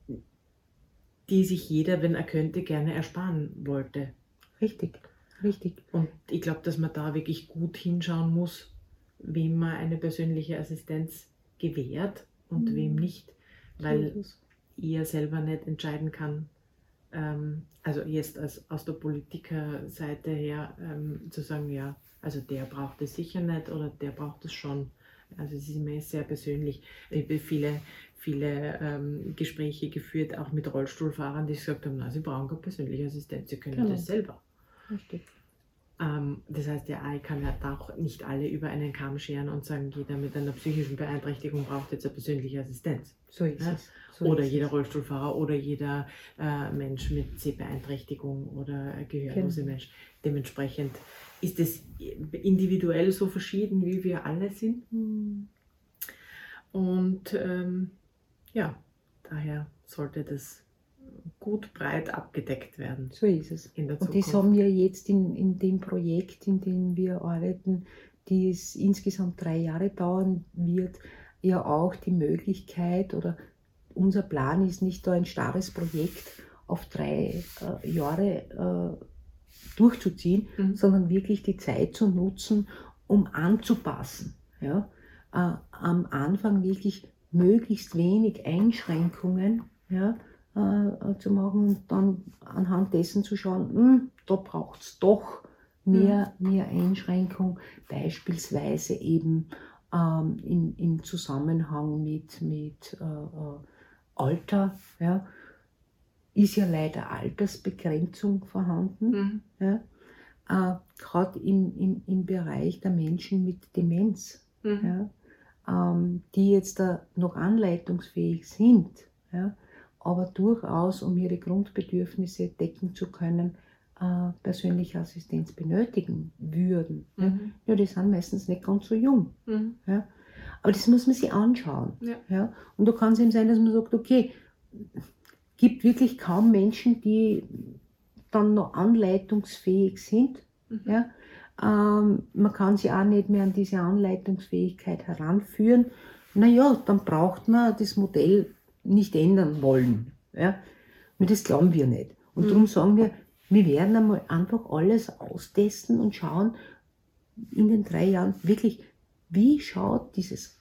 die sich jeder, wenn er könnte, gerne ersparen wollte. Richtig, richtig. Und ich glaube, dass man da wirklich gut hinschauen muss, wem man eine persönliche Assistenz gewährt und Mhm. wem nicht, So weil ist es. ich ja selber nicht entscheiden kann, ähm, also jetzt als, aus der Politikerseite her ähm, zu sagen, ja, also der braucht es sicher nicht oder der braucht es schon. Also es ist immer sehr persönlich. Ich habe viele, viele ähm, Gespräche geführt, auch mit Rollstuhlfahrern, die gesagt haben, na, sie brauchen keine persönliche Assistenz, sie können Genau. das selber. Richtig. Ähm, das heißt, ja, ich kann ja auch nicht alle über einen Kamm scheren und sagen, jeder mit einer psychischen Beeinträchtigung braucht jetzt eine persönliche Assistenz. So ist Ja? es. So Oder ist jeder es. Rollstuhlfahrer oder jeder äh, Mensch mit Sehbeeinträchtigung oder äh, gehörlose Genau. Mensch. Dementsprechend ist es individuell so verschieden, wie wir alle sind. Mhm. Und ähm, ja, daher sollte das gut breit abgedeckt werden So ist es. in der Und Zukunft. das haben wir jetzt in, in dem Projekt, in dem wir arbeiten, die es insgesamt drei Jahre dauern wird, ja auch die Möglichkeit, oder unser Plan ist nicht da ein starres Projekt auf drei äh, Jahre äh, durchzuziehen, Mhm. sondern wirklich die Zeit zu nutzen, um anzupassen. Ja? Äh, am Anfang wirklich möglichst wenig Einschränkungen, ja, äh, zu machen und dann anhand dessen zu schauen, hm, da braucht es doch mehr, mehr Einschränkung, beispielsweise eben ähm, im, im Zusammenhang mit, mit äh, äh, Alter, ja, ist ja leider Altersbegrenzung vorhanden, Mhm. ja, äh, gerade im, im, im Bereich der Menschen mit Demenz, Mhm. ja, ähm, die jetzt da noch anleitungsfähig sind, ja, aber durchaus, um ihre Grundbedürfnisse decken zu können, äh, persönliche Assistenz benötigen würden. Ja. Mhm. Ja, die sind meistens nicht ganz so jung. Mhm. Ja. Aber das muss man sich anschauen. Ja. Ja. Und da kann es eben sein, dass man sagt, okay, gibt wirklich kaum Menschen, die dann noch anleitungsfähig sind. Mhm. Ja. Ähm, man kann sie auch nicht mehr an diese Anleitungsfähigkeit heranführen. Naja, dann braucht man das Modell nicht ändern wollen. Ja. Und das glauben wir nicht. Und Mhm. darum sagen wir, wir werden einmal einfach alles austesten und schauen in den drei Jahren wirklich, wie schaut dieses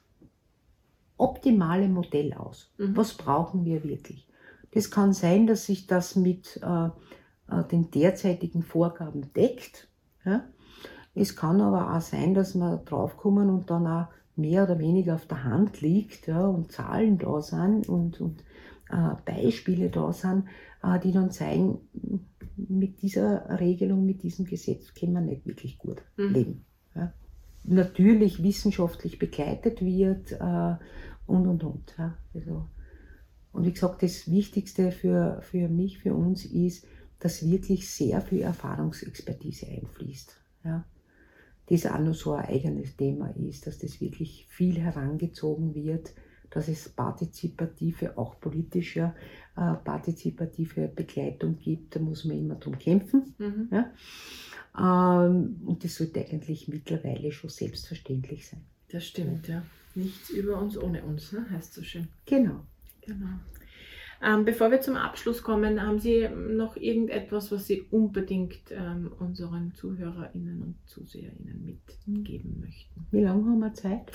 optimale Modell aus? Mhm. Was brauchen wir wirklich? Das kann sein, dass sich das mit äh, äh, den derzeitigen Vorgaben deckt. Ja? Es kann aber auch sein, dass wir draufkommen und dann auch mehr oder weniger auf der Hand liegt, ja, und Zahlen da sind und, und äh, Beispiele da sind, äh, die dann zeigen, mit dieser Regelung, mit diesem Gesetz können wir nicht wirklich gut Mhm. leben. Ja. Natürlich wissenschaftlich begleitet wird äh, und und und. Ja. Also Und wie gesagt, das Wichtigste für, für mich, für uns ist, dass wirklich sehr viel Erfahrungsexpertise einfließt. Ja. Das auch noch so ein eigenes Thema ist, dass das wirklich viel herangezogen wird, dass es partizipative, auch politische äh, partizipative Begleitung gibt. Da muss man immer drum kämpfen. Mhm. Ja. Ähm, und das sollte eigentlich mittlerweile schon selbstverständlich sein. Das stimmt, ja. Nichts über uns ohne uns, ne? Heißt so schön. Genau. Genau. Ähm, bevor wir zum Abschluss kommen, haben Sie noch irgendetwas, was Sie unbedingt ähm, unseren ZuhörerInnen und ZuseherInnen mitgeben möchten? Wie lange haben wir Zeit?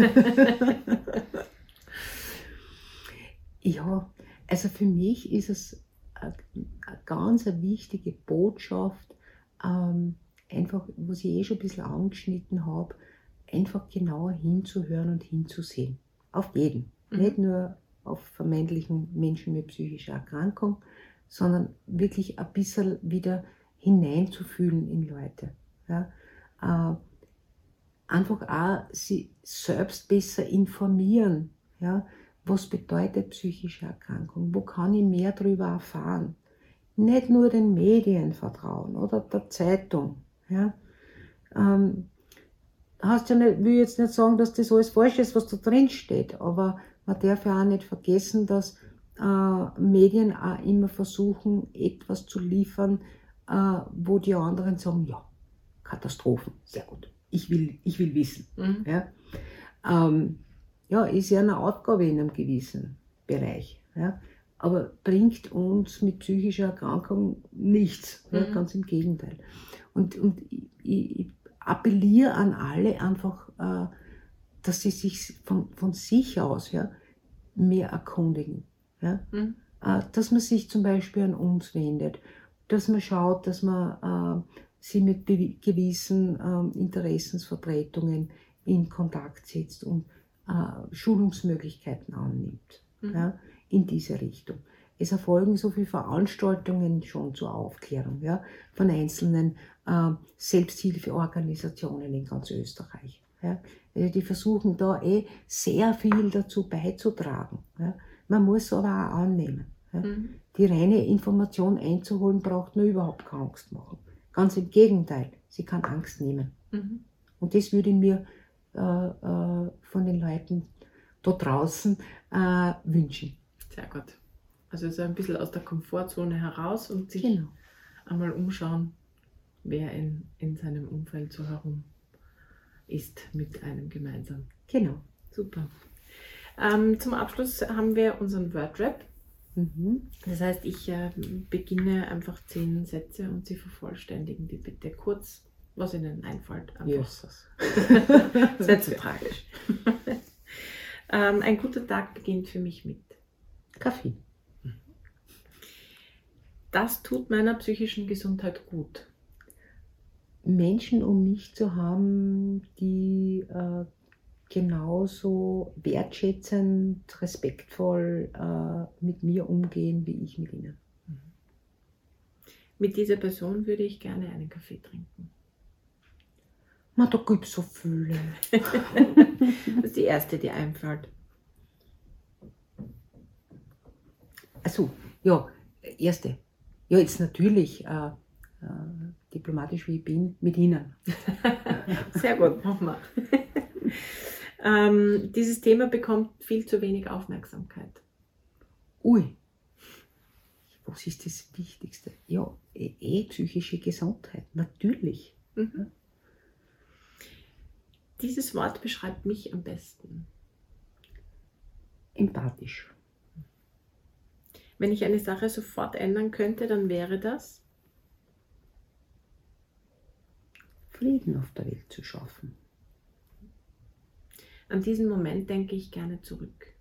Ja, also für mich ist es eine, eine ganz eine wichtige Botschaft, ähm, einfach, was ich eh schon ein bisschen angeschnitten habe, einfach genauer hinzuhören und hinzusehen. Auf jeden. Mhm. Nicht nur auf vermeintlichen Menschen mit psychischer Erkrankung, sondern wirklich ein bisschen wieder hineinzufühlen in Leute. Ja? Äh, einfach auch sie selbst besser informieren. Ja? Was bedeutet psychische Erkrankung? Wo kann ich mehr darüber erfahren? Nicht nur den Medien vertrauen oder der Zeitung. Ja? Ähm, heißt ja nicht, will jetzt nicht sagen, dass das alles falsch ist, was da drin steht, aber man darf ja auch nicht vergessen, dass äh, Medien auch immer versuchen, etwas zu liefern, äh, wo die anderen sagen, ja, Katastrophen, sehr gut, ich will, ich will wissen. Mhm. Ja? Ähm, ja, ist ja eine Aufgabe in einem gewissen Bereich, ja? Aber bringt uns mit psychischer Erkrankung nichts, ja? Mhm. Ganz im Gegenteil. Und, und ich, ich appelliere an alle einfach, äh, dass sie sich von, von sich aus, ja, mehr erkundigen. Ja? Mhm. Äh, dass man sich zum Beispiel an uns wendet, dass man schaut, dass man äh, sie mit gewissen äh, Interessensvertretungen in Kontakt setzt und äh, Schulungsmöglichkeiten annimmt. Mhm. Ja? In diese Richtung. Es erfolgen so viele Veranstaltungen schon zur Aufklärung, ja, von einzelnen äh, Selbsthilfeorganisationen in ganz Österreich. Ja. Also die versuchen da eh sehr viel dazu beizutragen. Ja. Man muss aber auch annehmen. Ja. Mhm. Die reine Information einzuholen, braucht nur überhaupt keine Angst machen. Ganz im Gegenteil, sie kann Angst nehmen. Mhm. Und das würde ich mir äh, äh, von den Leuten da draußen äh, wünschen. Sehr gut. Also so ein bisschen aus der Komfortzone heraus und sich Genau. einmal umschauen, wer in, in seinem Umfeld so herum ist mit einem gemeinsam. Genau. Super. Ähm, zum Abschluss haben wir unseren Wordrap. Mhm. Das heißt, ich äh, beginne einfach zehn Sätze und Sie vervollständigen die bitte kurz, was Ihnen einfällt. Einfach. Jesus. Das ist nicht so tragisch. ähm, ein guter Tag beginnt für mich mit. Kaffee. Das tut meiner psychischen Gesundheit gut. Menschen um mich zu haben, die äh, genauso wertschätzend, respektvoll äh, mit mir umgehen, wie ich mit ihnen. Mit dieser Person würde ich gerne einen Kaffee trinken. Na, da gibt es so viele. Das ist die erste, die einfällt. Also, ja, erste. Ja, jetzt natürlich, äh, äh, diplomatisch wie ich bin, mit Ihnen. Sehr gut, machen wir. ähm, dieses Thema bekommt viel zu wenig Aufmerksamkeit. Ui, was ist das Wichtigste? Ja, eh, eh psychische Gesundheit, natürlich. Mhm. Dieses Wort beschreibt mich am besten. Empathisch. Wenn ich eine Sache sofort ändern könnte, dann wäre das? Frieden auf der Welt zu schaffen. An diesen Moment denke ich gerne zurück.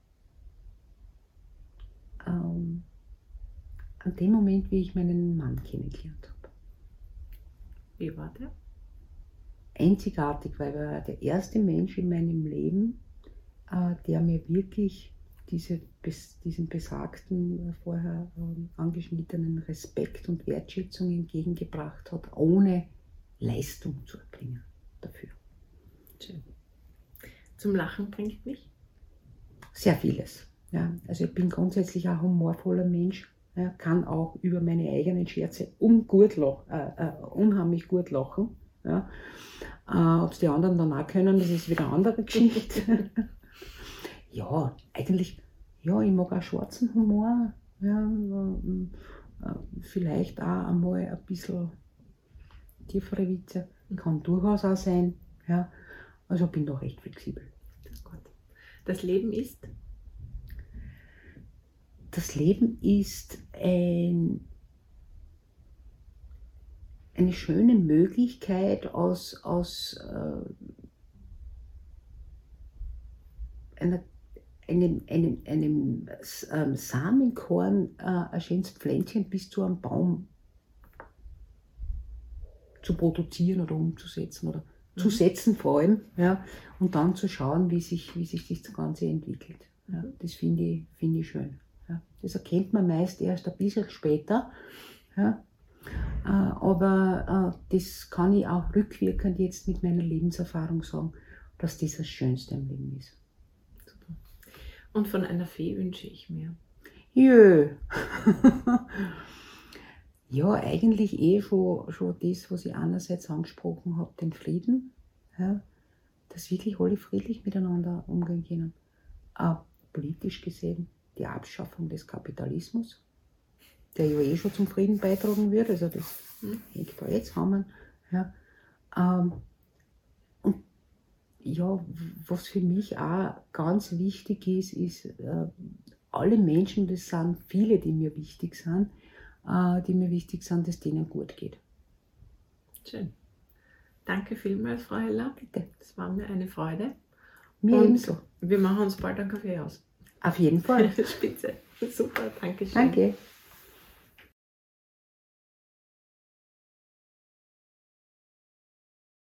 Ähm, an dem Moment, wie ich meinen Mann kennengelernt habe. Wie war der? Einzigartig, weil er war der erste Mensch in meinem Leben, äh, der mir wirklich diese, diesen besagten, vorher ähm, angeschnittenen Respekt und Wertschätzung entgegengebracht hat, ohne Leistung zu erbringen dafür. Schön. Zum Lachen bringt mich? Sehr vieles. Ja, also ich bin grundsätzlich ein humorvoller Mensch, ja, kann auch über meine eigenen Scherze um gut lach, äh, äh, unheimlich gut lachen. Ja. Äh, Ob es die anderen dann auch können, das ist wieder eine andere Geschichte. Ja, eigentlich, ja, ich mag auch schwarzen Humor. Ja, äh, vielleicht auch einmal ein bisschen tiefere Witze. Kann durchaus auch sein. Ja. Also bin da recht flexibel. Gut. Das Leben ist? Das Leben ist ein, eine schöne Möglichkeit, aus, aus äh, einer, einem, einem, einem ähm, Samenkorn äh, ein schönes Pflänzchen bis zu einem Baum zu produzieren oder umzusetzen oder mhm. zu setzen vor allem, ja, und dann zu schauen, wie sich, wie sich das Ganze entwickelt. Ja, das finde ich, find ich schön. Ja. Das erkennt man meist erst ein bisschen später, ja, äh, aber äh, das kann ich auch rückwirkend jetzt mit meiner Lebenserfahrung sagen, dass das das Schönste im Leben ist. Super. Und von einer Fee wünsche ich mir? Jö. Ja, eigentlich eh schon, schon das, was ich einerseits angesprochen habe, den Frieden, ja, dass wirklich alle friedlich miteinander umgehen können. Auch politisch gesehen die Abschaffung des Kapitalismus, der ja eh schon zum Frieden beitragen wird, also das hm. hängt da jetzt zusammen. Ja. Ähm, und ja, was für mich auch ganz wichtig ist, ist, äh, alle Menschen, das sind viele, die mir wichtig sind, die mir wichtig sind, dass es denen gut geht. Schön. Danke vielmals, Frau Heller. Bitte. Das war mir eine Freude. Mir Und ebenso. Wir machen uns bald einen Kaffee aus. Auf jeden Fall. Spitze. Super, danke schön. Danke.